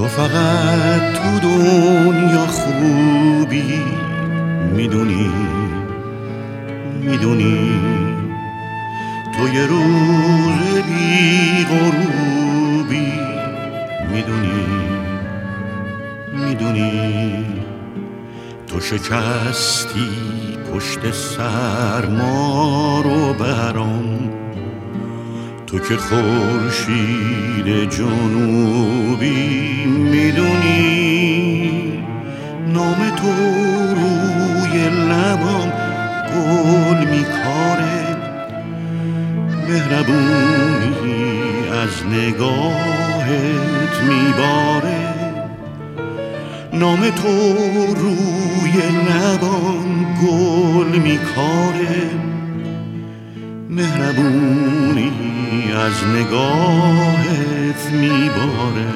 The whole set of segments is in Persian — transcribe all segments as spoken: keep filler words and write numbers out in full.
فقط تو دنیا خوبی، میدونی میدونی تو یه روز بی غروبی، میدونی میدونی تو شکستی پشت سرما رو برام، تو که خورشید جنوبی، میدونی نام تو روی لبام گل میکاره، مهربونی از نگاهت میباره، نام تو روی لبام گل میکاره، مهربونی از نگاهت میباره.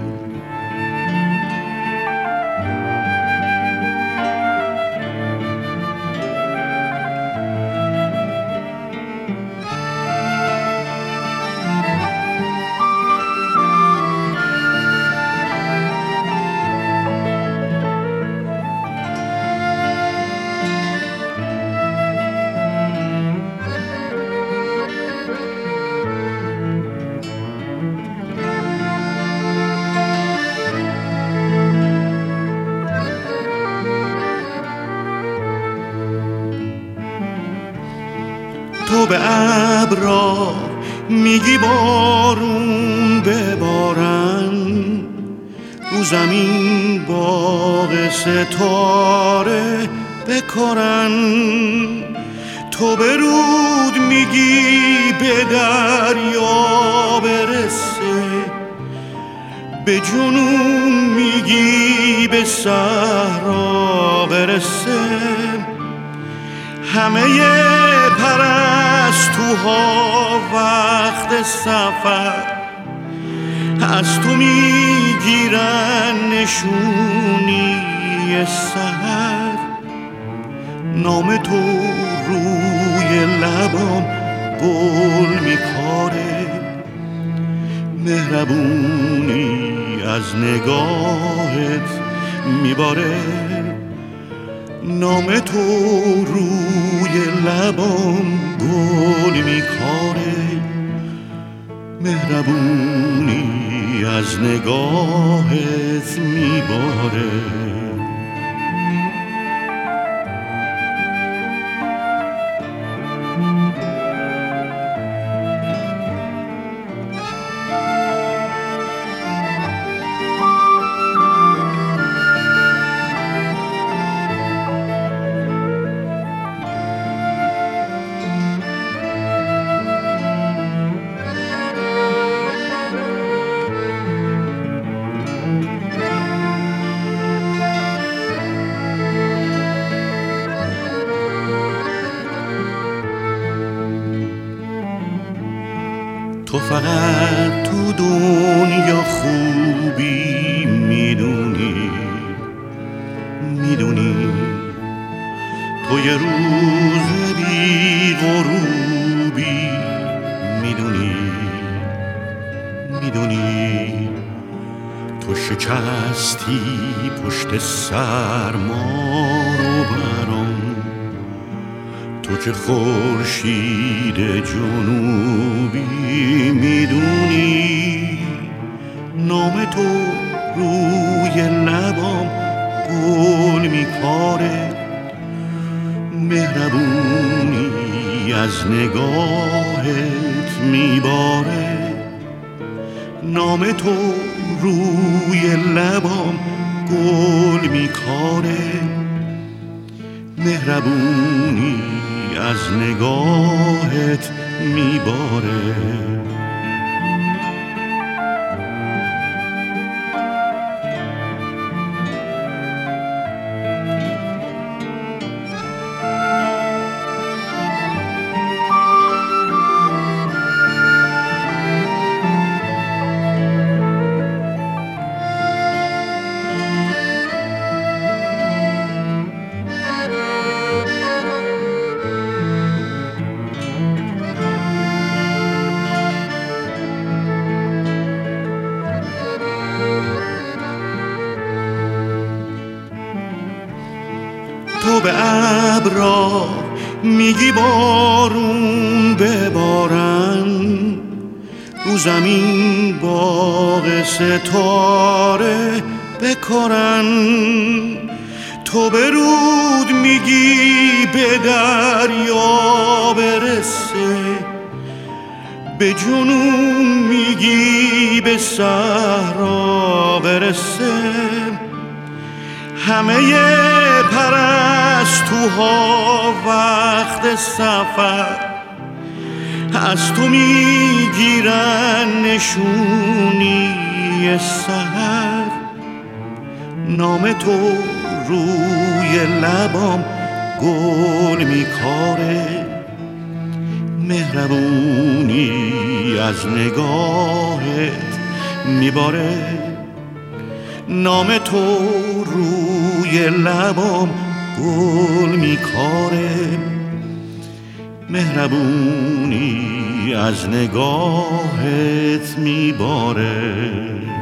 تو به ابرا میگی بارون ببارن، رو زمین باغ ستاره بکارن، تو به رود میگی به دریا برسه، به جنون میگی به صحرا برسه، همه پرستوها وقت سفر از تو میگیرن نشونی سحر، نام تو روی لبام گل میکاره، مهربونی از نگاهت میباره، نام تو روی لبام گل میکاره، مهربونی از نگاهت میباره. تو فقط تو دنیا خوبی، میدونی میدونی تو یه روز بی غروبی، میدونی میدونی تو شکستی پشت سرما رو برام، تو که خورشید جنوبی، میدونی نام تو روی لبام گل میکاره، مهربونی از نگاهت میباره، نام تو روی لبام گل میکاره، مهربونی از نگاهت میباره. به ابرا میگی بارون ببارن، رو زمین باغ ستاره بکارن. تو به رود میگی به دریا برسه، به جنون میگی به صحرا برسه. همه پرستوها وقت سفر از تو میگیرن نشونی سحر. نام تو روی لبام گل میکاره، مهربونی از نگاهت میباره. نام تو روی لبام گل میکاره، مهربونی از نگاهت میباره.